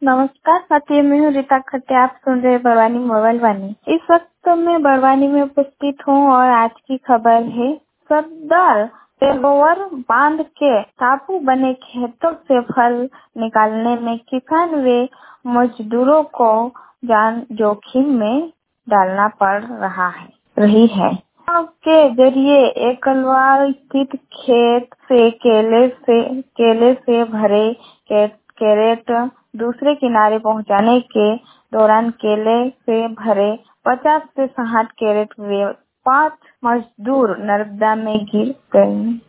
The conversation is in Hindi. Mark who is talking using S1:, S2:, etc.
S1: नमस्कार साथियों, मैं हूँ रीता खट्टे। आप सुन रहे बड़वानी मोबाइल वानी। इस वक्त तो मैं बड़वानी में उपस्थित हूँ और आज की खबर है सरदार सरोवर बांध के टापू बने खेतों से फल निकालने में किसान व मजदूरों को जान जोखिम में डालना पड़ रही है। के जरिए एकलवार स्थित खेत से केले से भरे कैरेट दूसरे किनारे पहुंचाने के दौरान केले से भरे 50 से 60 कैरेट वे 5 मजदूर नर्मदा में गिर गए।